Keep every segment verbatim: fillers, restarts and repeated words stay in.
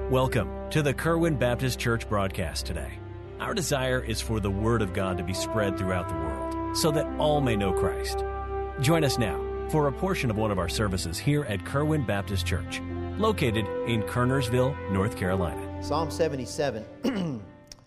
Welcome to the Kerwin Baptist Church broadcast today. Our desire is for the Word of God to be spread throughout the world so that all may know Christ. Join us now for a portion of one of our services here at Kerwin Baptist Church, located in Kernersville, North Carolina. Psalm seventy-seven.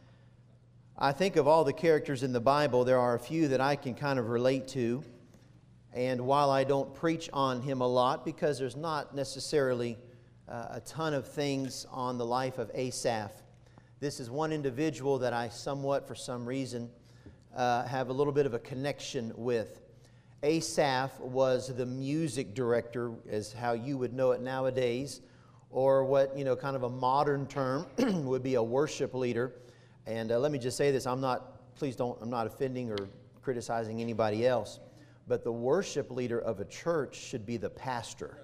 I think of all the characters in the Bible, there are a few that I can kind of relate to. And while I don't preach on him a lot, because there's not necessarily uh, a ton of things on the life of Asaph, this is one individual that I somewhat, for some reason, uh, have a little bit of a connection with. Asaph was the music director, as how you would know it nowadays, or what, you know, kind of a modern term would be a worship leader. And uh, let me just say this, I'm not, please don't, I'm not offending or criticizing anybody else, but the worship leader of a church should be the pastor.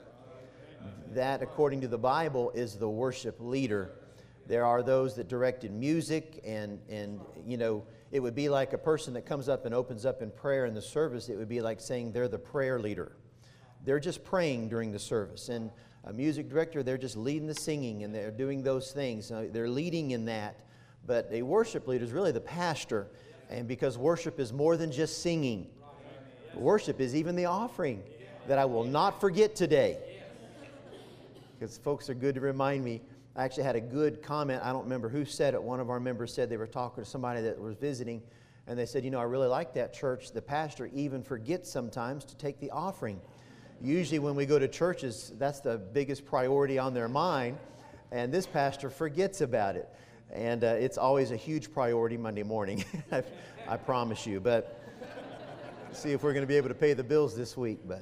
That, according to the Bible, is the worship leader. There are those that directed music, and, and you know, it would be like a person that comes up and opens up in prayer in the service. It would be like saying they're the prayer leader. They're just praying during the service. And a music director, they're just leading the singing, and they're doing those things. Uh, they're leading in that. But a worship leader is really the pastor. And because worship is more than just singing, worship is even the offering that I will not forget today. Because folks are good to remind me. I actually had a good comment. I don't remember who said it. One of our members said they were talking to somebody that was visiting, and they said, you know, I really like that church. The pastor even forgets sometimes to take the offering. Usually when we go to churches, that's the biggest priority on their mind, and this pastor forgets about it. And uh, it's always a huge priority Monday morning, I, I promise you. But see if we're going to be able to pay the bills this week. But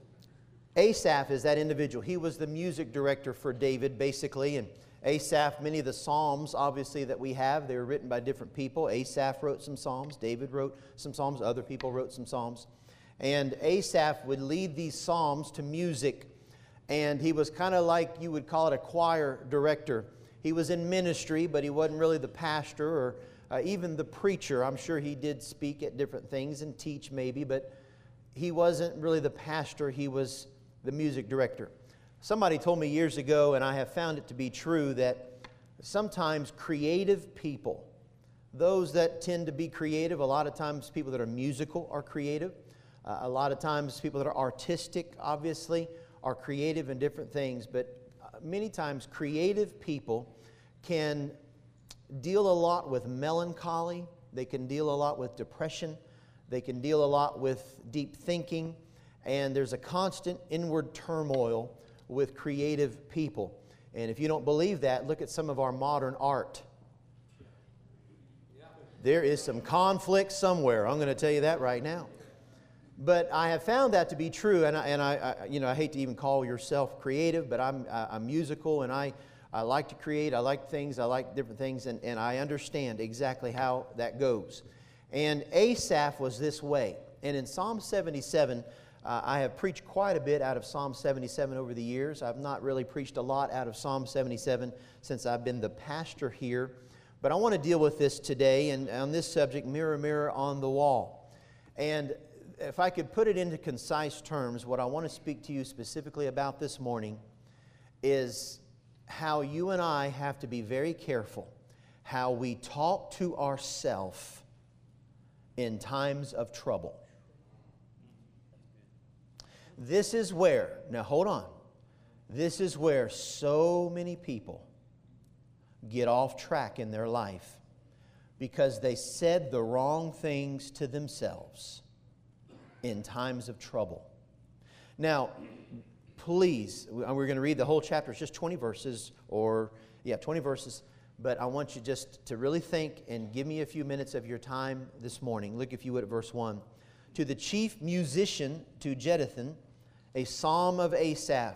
Asaph is that individual. He was the music director for David, basically. And Asaph, many of the psalms, obviously, that we have, they were written by different people. Asaph wrote some psalms. David wrote some psalms. Other people wrote some psalms. And Asaph would lead these psalms to music. And he was kind of like, you would call it, a choir director. He was in ministry, but he wasn't really the pastor or uh, even the preacher. I'm sure he did speak at different things and teach maybe, but he wasn't really the pastor. He was the music director. Somebody told me years ago, and I have found it to be true, that sometimes creative people, those that tend to be creative, a lot of times people that are musical are creative. Uh, a lot of times people that are artistic, obviously, are creative in different things. But many times creative people can deal a lot with melancholy. They can deal a lot with depression. They can deal a lot with deep thinking. And there's a constant inward turmoil with creative people. And if you don't believe that, look at some of our modern art. There is some conflict somewhere. I'm going to tell you that right now. But I have found that to be true, and I, and I, I you know, I hate to even call yourself creative, but I'm, I'm musical, and I, I like to create. I like things. I like different things, and, and I understand exactly how that goes. And Asaph was this way. And in Psalm seventy-seven, uh, I have preached quite a bit out of Psalm seventy-seven over the years. I've not really preached a lot out of Psalm seventy-seven since I've been the pastor here. But I want to deal with this today, and on this subject, mirror, mirror on the wall. And if I could put it into concise terms, what I want to speak to you specifically about this morning is how you and I have to be very careful how we talk to ourselves in times of trouble. This is where, now hold on, this is where so many people get off track in their life because they said the wrong things to themselves in times of trouble. Now, please, we're going to read the whole chapter. It's just twenty verses, or, yeah, twenty verses. But I want you just to really think and give me a few minutes of your time this morning. Look, if you would, at verse one. To the chief musician, to Jeduthun, a psalm of Asaph.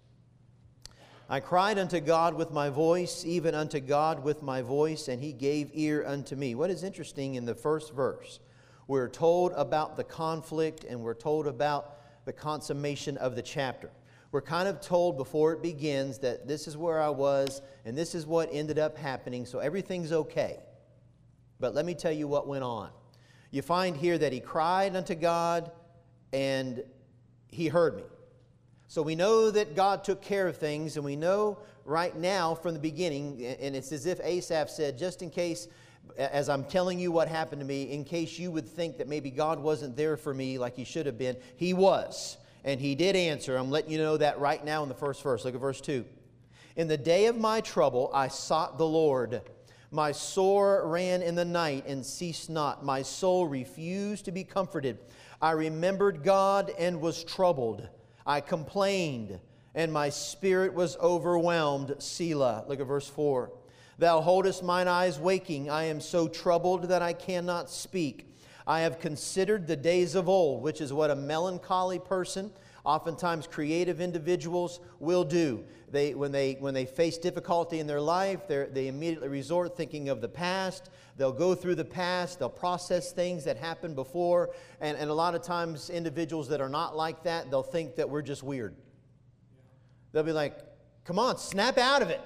I cried unto God with my voice, even unto God with my voice, and He gave ear unto me. What is interesting in the first verse, we're told about the conflict and we're told about the consummation of the chapter. We're kind of told before it begins that this is where I was and this is what ended up happening, so everything's okay. But let me tell you what went on. You find here that he cried unto God and He heard me. So we know that God took care of things, and we know right now from the beginning, and it's as if Asaph said, just in case, as I'm telling you what happened to me, in case you would think that maybe God wasn't there for me like He should have been, He was. And He did answer. I'm letting you know that right now in the first verse. Look at verse two. In the day of my trouble I sought the Lord. My sore ran in the night and ceased not. My soul refused to be comforted. I remembered God and was troubled. I complained, and my spirit was overwhelmed. Selah. Look at verse four. Thou holdest mine eyes waking. I am so troubled that I cannot speak. I have considered the days of old, which is what a melancholy person, oftentimes creative individuals, will do. They, when they, when they face difficulty in their life, they immediately resort thinking of the past. They'll go through the past. They'll process things that happened before. And, and a lot of times, individuals that are not like that, they'll think that we're just weird. They'll be like, come on, snap out of it.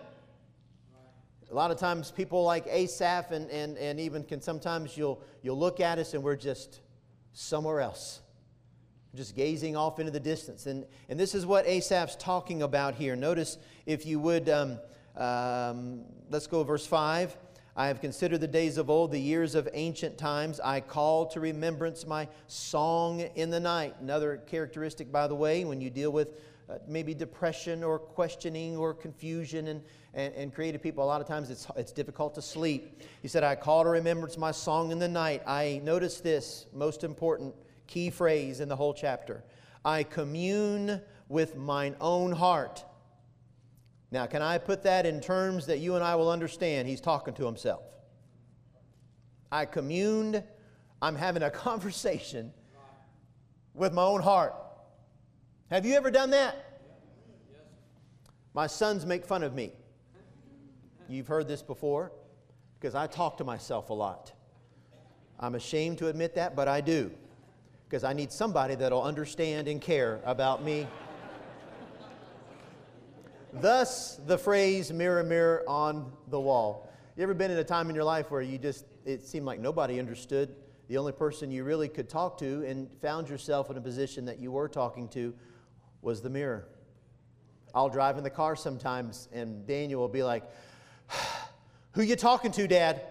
A lot of times people like Asaph and, and, and even can sometimes you'll, you'll look at us and we're just somewhere else. Just gazing off into the distance. And, and this is what Asaph's talking about here. Notice, if you would, um, um, let's go verse five. I have considered the days of old, the years of ancient times. I call to remembrance my song in the night. Another characteristic, by the way, when you deal with uh, maybe depression or questioning or confusion and, and, and creative people, a lot of times it's, it's difficult to sleep. He said, I call to remembrance my song in the night. I notice this, most important key phrase in the whole chapter. I commune with mine own heart. Now, can I put that in terms that you and I will understand? He's talking to himself. I communed. I'm having a conversation with my own heart. Have you ever done that? My sons make fun of me. You've heard this before, because I talk to myself a lot. I'm ashamed to admit that, but I do. Because I need somebody that'll understand and care about me. Thus, the phrase, mirror, mirror on the wall. You ever been in a time in your life where you just, it seemed like nobody understood? The only person you really could talk to and found yourself in a position that you were talking to was the mirror. I'll drive in the car sometimes and Daniel will be like, who you talking to, Dad?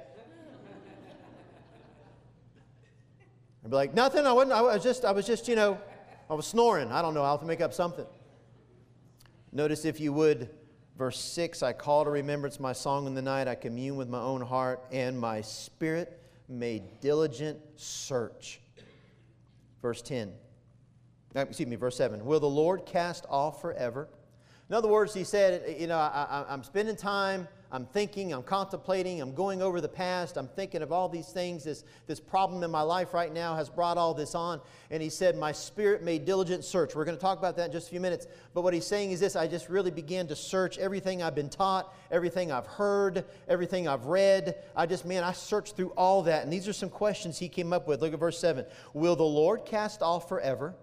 I'd be like, nothing, I wasn't, I was just, I was just, you know, I was snoring. I don't know, I'll have to make up something. Notice, if you would, verse six, I call to remembrance my song in the night. I commune with my own heart, and my spirit made diligent search. Verse ten. Excuse me, verse seven. Will the Lord cast off forever? In other words, he said, you know, I, I, I'm spending time, I'm thinking, I'm contemplating, I'm going over the past, I'm thinking of all these things. This, this problem in my life right now has brought all this on. And he said, my spirit made diligent search. We're going to talk about that in just a few minutes. But what he's saying is this: I just really began to search everything I've been taught, everything I've heard, everything I've read. I just, man, I searched through all that. And these are some questions he came up with. Look at verse seven. Will the Lord cast off forever?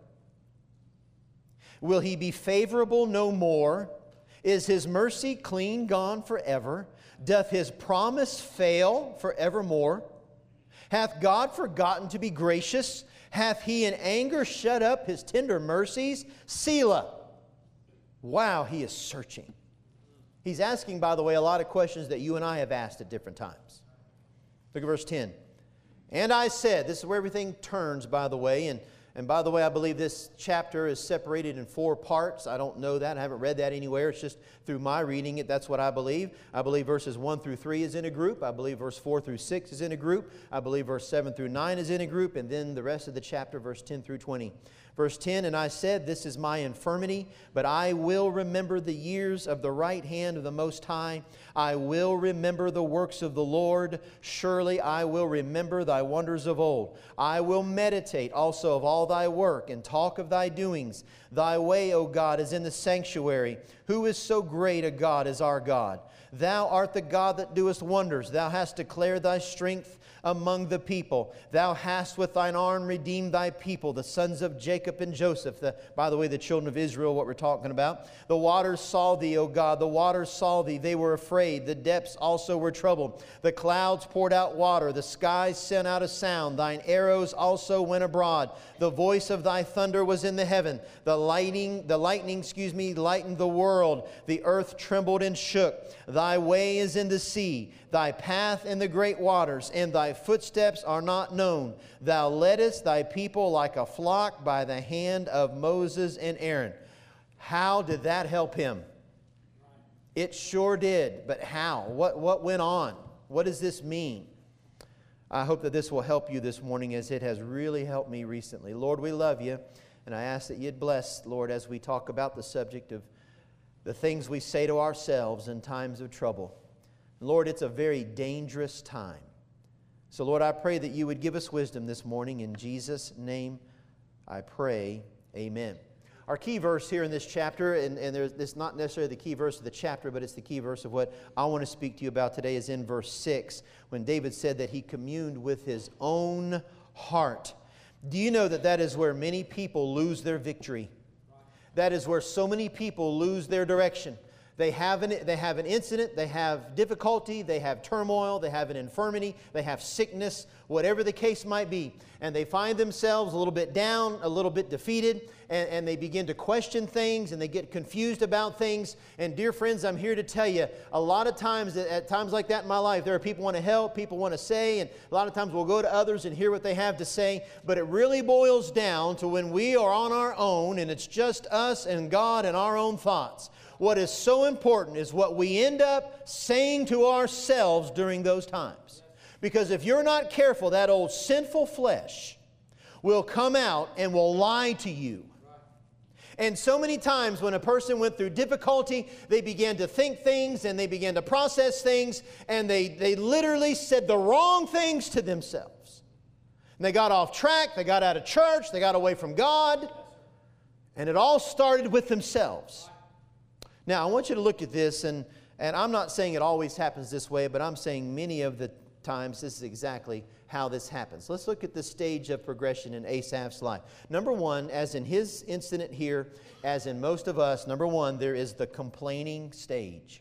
Will he be favorable no more? Is his mercy clean gone forever? Doth his promise fail forevermore? Hath God forgotten to be gracious? Hath he in anger shut up his tender mercies? Selah. Wow, he is searching. He's asking, by the way, a lot of questions that you and I have asked at different times. Look at verse ten. And I said, this is where everything turns, by the way, and And by the way, I believe this chapter is separated in four parts. I don't know that. I haven't read that anywhere. It's just through my reading it. That's what I believe. I believe verses one through three is in a group. I believe verse four through six is in a group. I believe verse seven through nine is in a group. And then the rest of the chapter, verse ten through twenty. Verse ten, and I said, this is my infirmity, but I will remember the years of the right hand of the Most High. I will remember the works of the Lord. Surely I will remember thy wonders of old. I will meditate also of all thy work and talk of thy doings. Thy way, O God, is in the sanctuary. Who is so great a God as our God? Thou art the God that doest wonders. Thou hast declared thy strength among the people. Thou hast with thine arm redeemed thy people, the sons of Jacob and Joseph. The, by the way, the children of Israel, what we're talking about. The waters saw thee, O God. The waters saw thee. They were afraid. The depths also were troubled. The clouds poured out water. The skies sent out a sound. Thine arrows also went abroad. The voice of thy thunder was in the heaven. The lightning, the lightning, excuse me, lightened the world. The earth trembled and shook. Thy way is in the sea, thy path in the great waters, and thy footsteps are not known. Thou leddest thy people like a flock by the hand of Moses and Aaron. How did that help him? It sure did. But how? What, what went on? What does this mean? I hope that this will help you this morning, as it has really helped me recently. Lord, we love you, and I ask that you'd bless, Lord, as we talk about the subject of the things we say to ourselves in times of trouble. Lord, it's a very dangerous time. So, Lord, I pray that you would give us wisdom this morning. In Jesus' name I pray, amen. Our key verse here in this chapter, and, and there's, it's not necessarily the key verse of the chapter, but it's the key verse of what I want to speak to you about today, is in verse six, when David said that he communed with his own heart. Do you know that that is where many people lose their victory? That is where so many people lose their direction. They have an, they have an incident, they have difficulty, they have turmoil, they have an infirmity, they have sickness, whatever the case might be. And they find themselves a little bit down, a little bit defeated, and, and they begin to question things, and they get confused about things. And dear friends, I'm here to tell you, a lot of times, at times like that in my life, there are people who want to help, people want to say, and a lot of times we'll go to others and hear what they have to say. But it really boils down to when we are on our own, and it's just us and God and our own thoughts. What is so important is what we end up saying to ourselves during those times. Because if you're not careful, that old sinful flesh will come out and will lie to you. And so many times when a person went through difficulty, they began to think things and they began to process things, and they, they literally said the wrong things to themselves. And they got off track, they got out of church, they got away from God, and it all started with themselves. Now, I want you to look at this, and, and I'm not saying it always happens this way, but I'm saying many of the times this is exactly how this happens. Let's look at the stage of progression in Asaph's life. Number one, as in his incident here, as in most of us, number one, there is the complaining stage.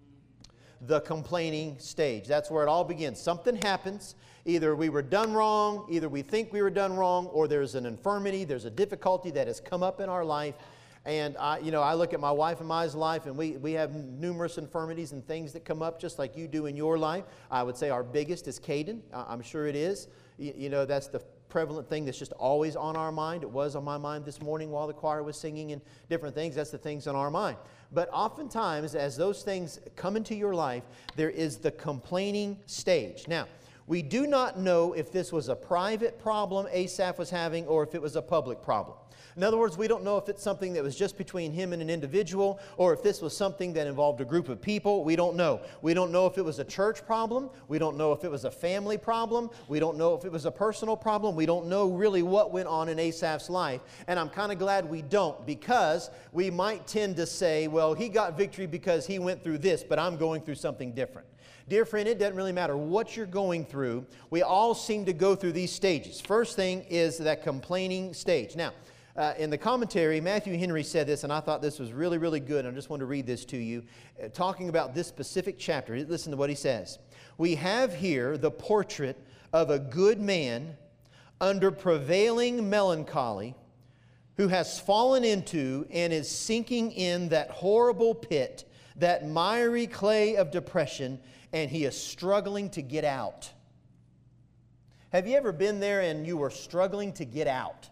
The complaining stage. That's where it all begins. Something happens. Either we were done wrong, either we think we were done wrong, or there's an infirmity, there's a difficulty that has come up in our life. And I, you know, I look at my wife and my life, and we, we have numerous infirmities and things that come up just like you do in your life. I would say our biggest is Caden. I'm sure it is. You, you know, that's the prevalent thing that's just always on our mind. It was on my mind this morning while the choir was singing and different things. That's the things on our mind. But oftentimes, as those things come into your life, there is the complaining stage. Now, we do not know if this was a private problem Asaph was having or if it was a public problem. In other words, we don't know if it's something that was just between him and an individual, or if this was something that involved a group of people. We don't know. We don't know if it was a church problem. We don't know if it was a family problem. We don't know if it was a personal problem. We don't know really what went on in Asaph's life. And I'm kind of glad we don't, because we might tend to say, well, he got victory because he went through this, but I'm going through something different. Dear friend, it doesn't really matter what you're going through. We all seem to go through these stages. First thing is that complaining stage. Now, Uh, in the commentary, Matthew Henry said this, and I thought this was really, really good. I just want to read this to you, uh, talking about this specific chapter. Listen to what he says. We have here the portrait of a good man under prevailing melancholy who has fallen into and is sinking in that horrible pit, that miry clay of depression, and he is struggling to get out. Have you ever been there and you were struggling to get out?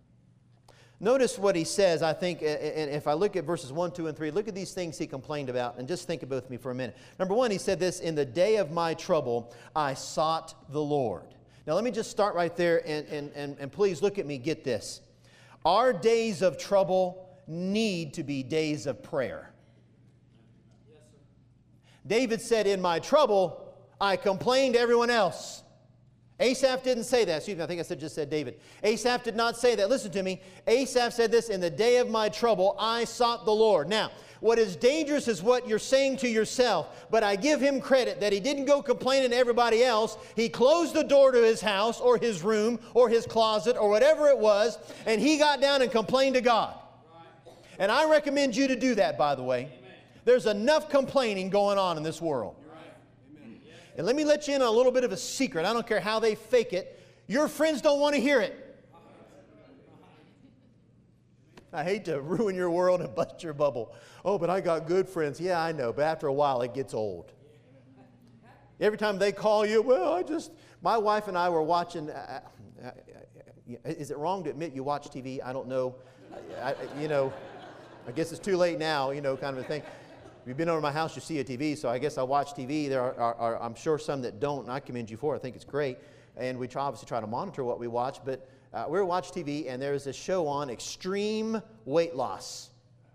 Notice what he says, I think, and if I look at verses one, two, and three, look at these things he complained about, and just think about it with me for a minute. Number one, he said this, in the day of my trouble, I sought the Lord. Now, let me just start right there, and, and, and, and please look at me, get this. Our days of trouble need to be days of prayer. Yes, sir. David said, in my trouble, I complained to everyone else. Asaph didn't say that. Excuse me, I think I said, just said David. Asaph did not say that. Listen to me. Asaph said this, in the day of my trouble, I sought the Lord. Now, what is dangerous is what you're saying to yourself. But I give him credit that he didn't go complaining to everybody else. He closed the door to his house or his room or his closet or whatever it was, and he got down and complained to God. Right. And I recommend you to do that, by the way. Amen. There's enough complaining going on in this world. And let me let you in on a little bit of a secret. I don't care how they fake it. Your friends don't want to hear it. I hate to ruin your world and bust your bubble. Oh, but I got good friends. Yeah, I know, but after a while it gets old. Every time they call you, well, I just, my wife and I were watching, uh, uh, is it wrong to admit you watch T V? I don't know. I, I, you know, I guess it's too late now, you know, kind of a thing. If you've been over to my house, you see a T V, so I guess I watch T V. There are, are, are I'm sure, some that don't, and I commend you for it. I think it's great. And we try, obviously try to monitor what we watch, but uh, we were watching T V, and there was a show on extreme weight loss.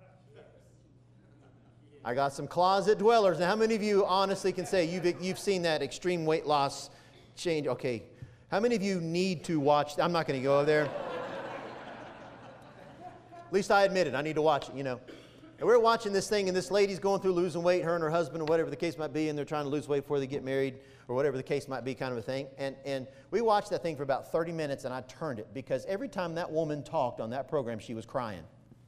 I got some closet dwellers. Now, how many of you honestly can say you've, you've seen that extreme weight loss change? Okay. How many of you need to watch? I'm not going to go there. At least I admit it. I need to watch it, you know. And we're watching this thing, and this lady's going through losing weight, her and her husband, or whatever the case might be, and they're trying to lose weight before they get married, or whatever the case might be, kind of a thing. And, and we watched that thing for about thirty minutes, and I turned it, because every time that woman talked on that program, she was crying.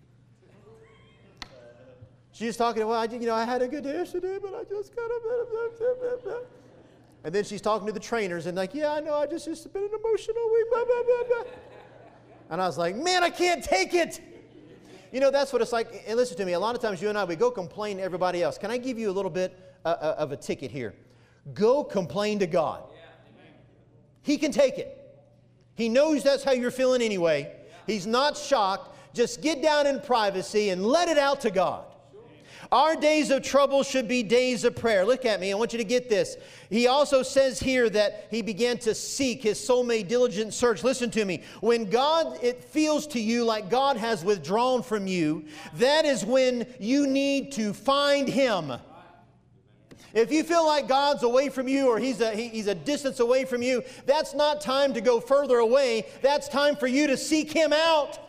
She was talking, well, I, you know, I had a good day yesterday, but I just kind of... And then she's talking to the trainers, and like, yeah, I know, I just, it's been an emotional week, blah, blah, blah, blah. And I was like, man, I can't take it. You know, that's what it's like. And listen to me, a lot of times you and I, we go complain to everybody else. Can I give you a little bit uh, of a ticket here? Go complain to God. He can take it. He knows that's how you're feeling anyway. He's not shocked. Just get down in privacy and let it out to God. Our days of trouble should be days of prayer. Look at me. I want you to get this. He also says here that he began to seek. His soul made diligent search. Listen to me. When God, it feels to you like God has withdrawn from you, that is when you need to find Him. If you feel like God's away from you, or he's a, he, he's a distance away from you, that's not time to go further away. That's time for you to seek Him out.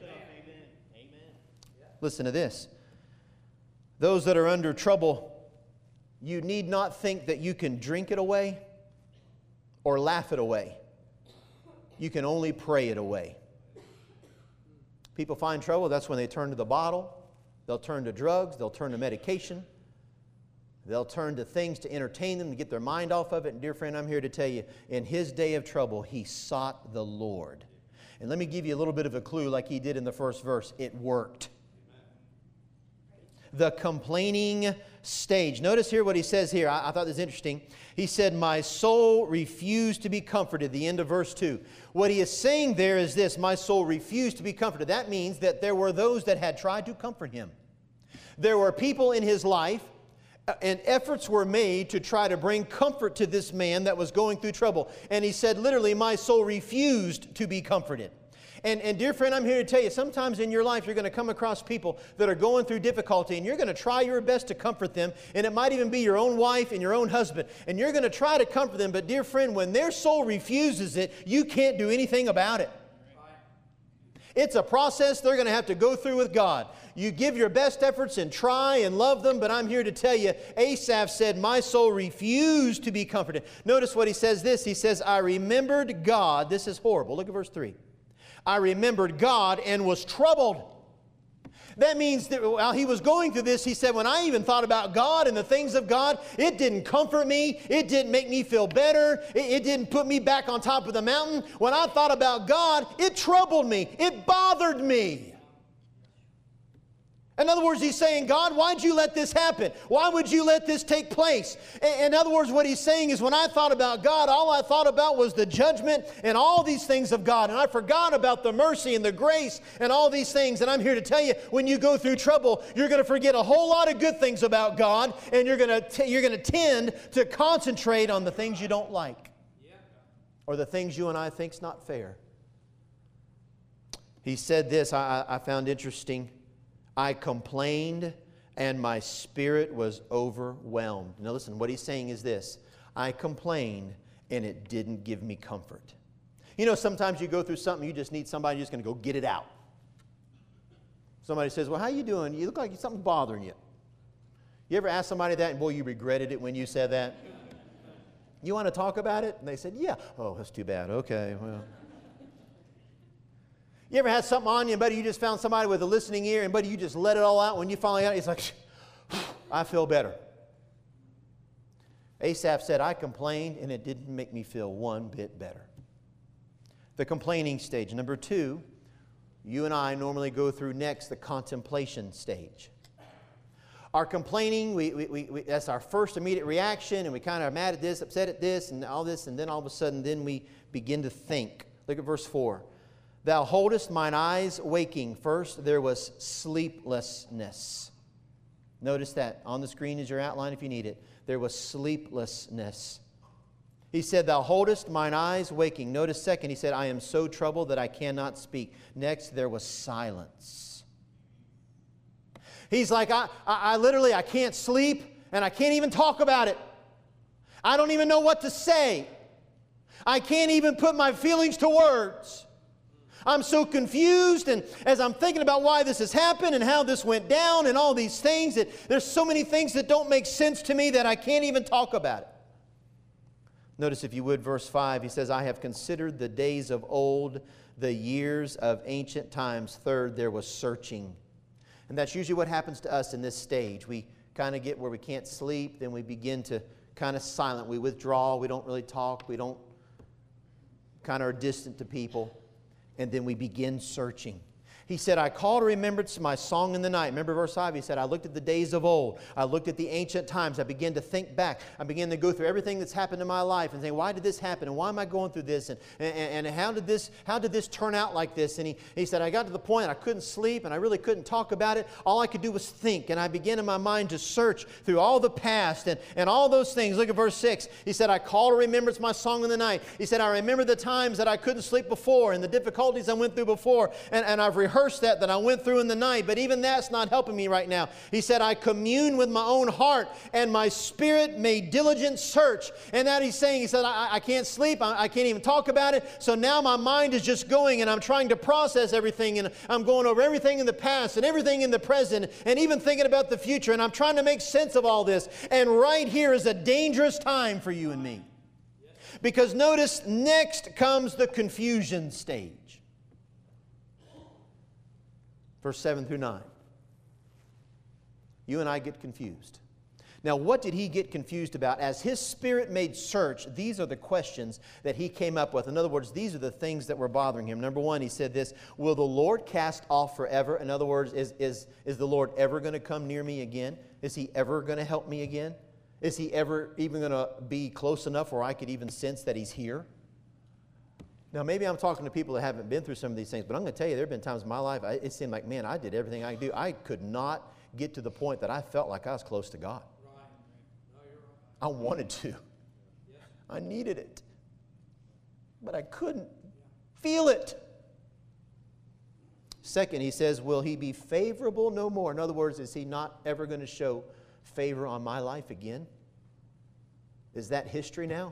Listen to this. Those that are under trouble, you need not think that you can drink it away or laugh it away. You can only pray it away. People find trouble, that's when they turn to the bottle. They'll turn to drugs. They'll turn to medication. They'll turn to things to entertain them, to get their mind off of it. And dear friend, I'm here to tell you, in his day of trouble, he sought the Lord. And let me give you a little bit of a clue like he did in the first verse. It worked. The complaining stage. Notice here what he says here. I, I thought this was interesting. He said, my soul refused to be comforted. The end of verse two. What he is saying there is this. My soul refused to be comforted. That means that there were those that had tried to comfort him. There were people in his life, and efforts were made to try to bring comfort to this man that was going through trouble. And he said, literally, my soul refused to be comforted. And, and dear friend, I'm here to tell you, sometimes in your life you're going to come across people that are going through difficulty, and you're going to try your best to comfort them, and it might even be your own wife and your own husband, and you're going to try to comfort them, but dear friend, when their soul refuses it, you can't do anything about it. It's a process they're going to have to go through with God. You give your best efforts and try and love them, but I'm here to tell you, Asaph said, my soul refused to be comforted. Notice what he says this. He says, I remembered God. This is horrible. Look at verse three. I remembered God and was troubled. That means that while he was going through this, he said, when I even thought about God and the things of God, it didn't comfort me. It didn't make me feel better. It, it didn't put me back on top of the mountain. When I thought about God, it troubled me. It bothered me. In other words, he's saying, God, why'd you let this happen? Why would you let this take place? In other words, what he's saying is, when I thought about God, all I thought about was the judgment and all these things of God. And I forgot about the mercy and the grace and all these things. And I'm here to tell you, when you go through trouble, you're going to forget a whole lot of good things about God. And you're going to, you're going to tend to concentrate on the things you don't like. Or the things you and I think's not fair. He said this, I, I found interesting. I complained and my spirit was overwhelmed. Now listen, what he's saying is this. I complained and it didn't give me comfort. You know, sometimes you go through something, you just need somebody who's going to go get it out. Somebody says, well, how you doing? You look like something's bothering you. You ever ask somebody that and boy, you regretted it when you said that? You want to talk about it? And they said, yeah. Oh, that's too bad. Okay, well. You ever had something on you, and buddy, you just found somebody with a listening ear, and buddy, you just let it all out. When you finally got it, it's like, I feel better. Asaph said, I complained, and it didn't make me feel one bit better. The complaining stage. Number two, you and I normally go through next the contemplation stage. Our complaining, we, we, we, we, that's our first immediate reaction, and we kind of are mad at this, upset at this, and all this, and then all of a sudden, then we begin to think. Look at verse four. Thou holdest mine eyes waking. First, there was sleeplessness. Notice that. On the screen is your outline if you need it. There was sleeplessness. He said, Thou holdest mine eyes waking. Notice second, he said, I am so troubled that I cannot speak. Next, there was silence. He's like, I, I, I literally, I can't sleep, and I can't even talk about it. I don't even know what to say. I can't even put my feelings to words. I'm so confused, and as I'm thinking about why this has happened and how this went down and all these things, that there's so many things that don't make sense to me that I can't even talk about it. Notice, if you would, verse five, he says, I have considered the days of old, the years of ancient times. Third, there was searching. And that's usually what happens to us in this stage. We kind of get where we can't sleep, then we begin to kind of silent. We withdraw, we don't really talk, we don't kind of are distant to people, and then we begin searching. He said, I call to remembrance my song in the night. Remember verse five? He said, I looked at the days of old. I looked at the ancient times. I began to think back. I began to go through everything that's happened in my life and saying, why did this happen? And why am I going through this? And, and, and how did this how did this turn out like this? And he, he said, I got to the point I couldn't sleep and I really couldn't talk about it. All I could do was think. And I began in my mind to search through all the past and, and all those things. Look at verse six. He said, I call to remembrance my song in the night. He said, I remember the times that I couldn't sleep before and the difficulties I went through before. And, and I've rehearsed that, that I went through in the night, but even that's not helping me right now. He said, I commune with my own heart, and my spirit made diligent search. And that he's saying, he said, I, I can't sleep, I, I can't even talk about it, so now my mind is just going, and I'm trying to process everything, and I'm going over everything in the past, and everything in the present, and even thinking about the future, and I'm trying to make sense of all this. And right here is a dangerous time for you and me. Because notice, next comes the confusion stage. Verse seven through nine. You and I get confused. Now, what did he get confused about? As his spirit made search, these are the questions that he came up with. In other words, these are the things that were bothering him. Number one, he said this, will the Lord cast off forever? In other words, is, is, is the Lord ever going to come near me again? Is He ever going to help me again? Is He ever even going to be close enough where I could even sense that He's here? Now, maybe I'm talking to people that haven't been through some of these things, but I'm going to tell you, there have been times in my life, I, it seemed like, man, I did everything I could do. I could not get to the point that I felt like I was close to God. Right. No, you're right. I wanted to. Yes. I needed it. But I couldn't yeah. feel it. Second, he says, will He be favorable no more? In other words, is He not ever going to show favor on my life again? Is that history now?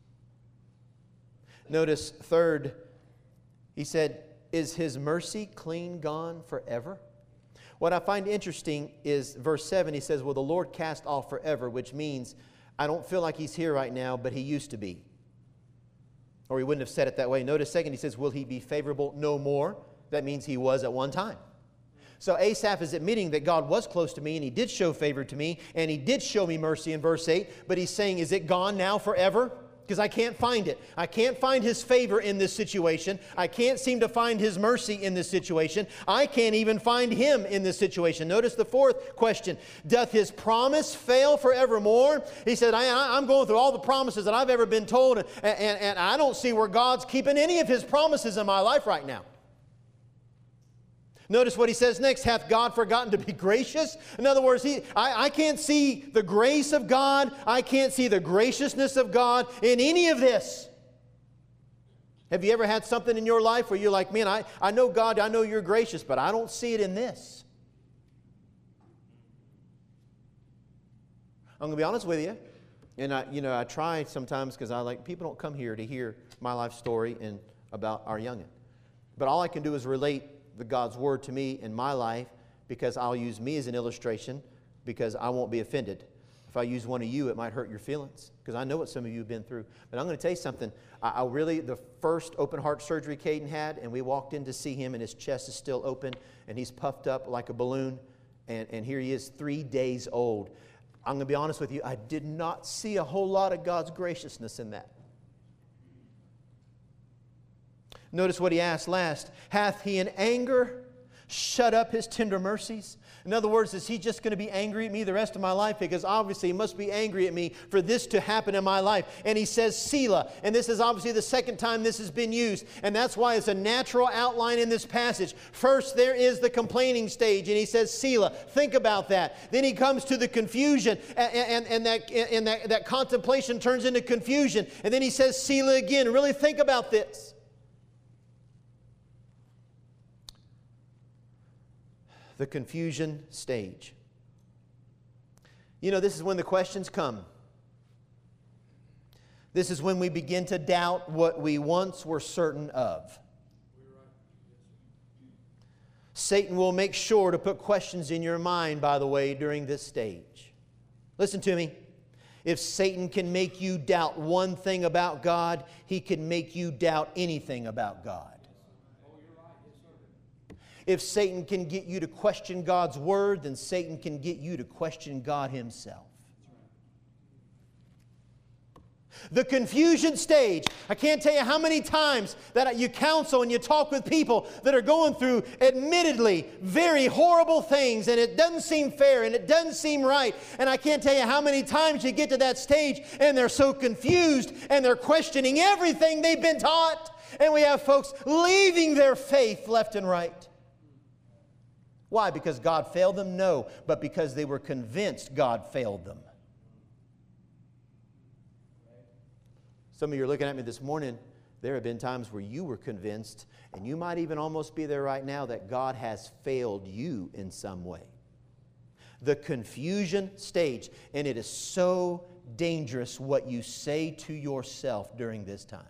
Notice, third, he said, is His mercy clean gone forever? What I find interesting is verse seven, he says, will the Lord cast off forever, which means I don't feel like He's here right now, but He used to be. Or he wouldn't have said it that way. Notice second, he says, will He be favorable no more? That means He was at one time. So Asaph is admitting that God was close to me and He did show favor to me and He did show me mercy in verse eight, but he's saying, is it gone now forever? Because I can't find it. I can't find His favor in this situation. I can't seem to find His mercy in this situation. I can't even find Him in this situation. Notice the fourth question. Doth His promise fail forevermore? He said, I, I'm going through all the promises that I've ever been told, and, and, and I don't see where God's keeping any of His promises in my life right now. Notice what he says next, hath God forgotten to be gracious? In other words, he, I, I can't see the grace of God. I can't see the graciousness of God in any of this. Have you ever had something in your life where you're like, man, I, I know God, I know You're gracious, but I don't see it in this? I'm going to be honest with you. And I, you know, I try sometimes because I like, people don't come here to hear my life story and about our youngin. But all I can do is relate the God's Word to me in my life, because I'll use me as an illustration, because I won't be offended. If I use one of you, it might hurt your feelings, because I know what some of you have been through. But I'm going to tell you something. I, I really, the first open heart surgery Caden had, and we walked in to see him, and his chest is still open, and he's puffed up like a balloon, and, and here he is, three days old. I'm going to be honest with you, I did not see a whole lot of God's graciousness in that. Notice what he asked last. Hath he in anger shut up his tender mercies? In other words, is he just going to be angry at me the rest of my life? Because obviously he must be angry at me for this to happen in my life. And he says Selah. And this is obviously the second time this has been used. And that's why it's a natural outline in this passage. First, there is the complaining stage. And he says Selah. Think about that. Then he comes to the confusion. And, and, and, that, and that, that contemplation turns into confusion. And then he says Selah again. Really think about this. The confusion stage. You know, this is when the questions come. This is when we begin to doubt what we once were certain of. Satan will make sure to put questions in your mind, by the way, during this stage. Listen to me. If Satan can make you doubt one thing about God, he can make you doubt anything about God. If Satan can get you to question God's Word, then Satan can get you to question God Himself. The confusion stage. I can't tell you how many times that you counsel and you talk with people that are going through admittedly very horrible things, and it doesn't seem fair and it doesn't seem right. And I can't tell you how many times you get to that stage and they're so confused and they're questioning everything they've been taught. And we have folks leaving their faith left and right. Why? Because God failed them? No, but because they were convinced God failed them. Some of you are looking at me this morning. There have been times where you were convinced, and you might even almost be there right now, that God has failed you in some way. The confusion stage. And it is so dangerous what you say to yourself during this time.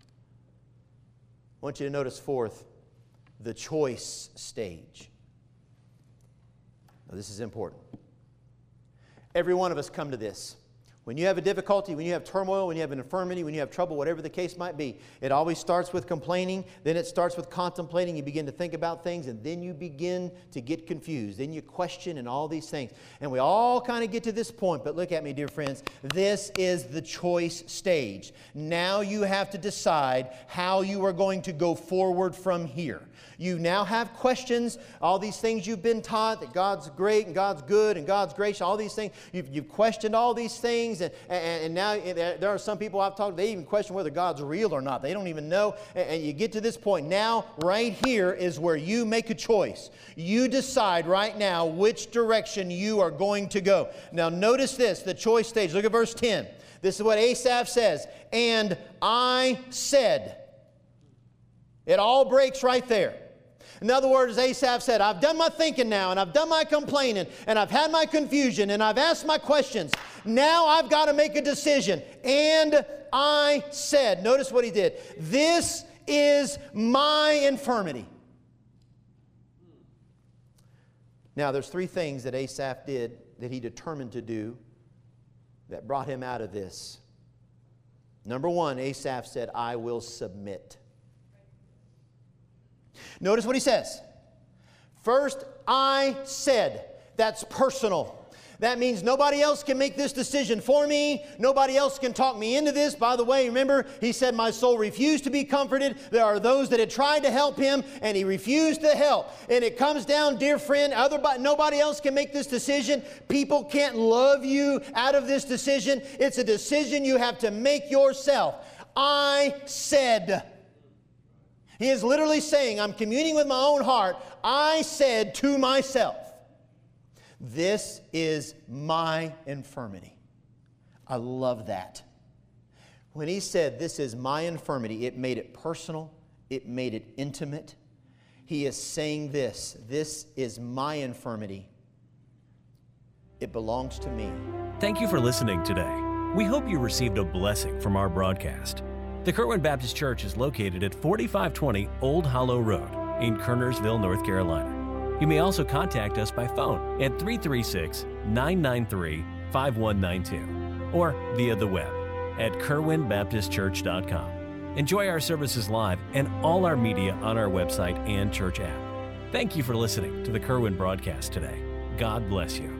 I want you to notice fourth, the choice stage. Now, this is important. Every one of us come to this. When you have a difficulty, when you have turmoil, when you have an infirmity, when you have trouble, whatever the case might be, it always starts with complaining, then it starts with contemplating. You begin to think about things, and then you begin to get confused. Then you question and all these things. And we all kind of get to this point, but look at me, dear friends. This is the choice stage. Now you have to decide how you are going to go forward from here. You now have questions, all these things you've been taught, that God's great and God's good and God's gracious, all these things. You've, you've questioned all these things, and, and, and now there are some people I've talked to, they even question whether God's real or not. They don't even know. And, and you get to this point. Now, right here is where you make a choice. You decide right now which direction you are going to go. Now, notice this, the choice stage. Look at verse ten. This is what Asaph says. And I said. It all breaks right there. In other words, Asaph said, I've done my thinking now, and I've done my complaining, and I've had my confusion, and I've asked my questions. Now I've got to make a decision. And I said, notice what he did. This is my infirmity. Now, there's three things that Asaph did that he determined to do that brought him out of this. Number one, Asaph said, I will submit. Notice what he says. First, I said. That's personal. That means nobody else can make this decision for me. Nobody else can talk me into this. By the way, remember, he said, my soul refused to be comforted. There are those that had tried to help him, and he refused to help. And it comes down, dear friend, other, nobody else can make this decision. People can't love you out of this decision. It's a decision you have to make yourself. I said. He is literally saying, I'm communing with my own heart. I said to myself, this is my infirmity. I love that. When he said, this is my infirmity, it made it personal. It made it intimate. He is saying this, this is my infirmity. It belongs to me. Thank you for listening today. We hope you received a blessing from our broadcast. The Kerwin Baptist Church is located at forty-five twenty Old Hollow Road in Kernersville, North Carolina. You may also contact us by phone at three three six, nine nine three, five one nine two or via the web at kerwin baptist church dot com. Enjoy our services live and all our media on our website and church app. Thank you for listening to the Kerwin broadcast today. God bless you.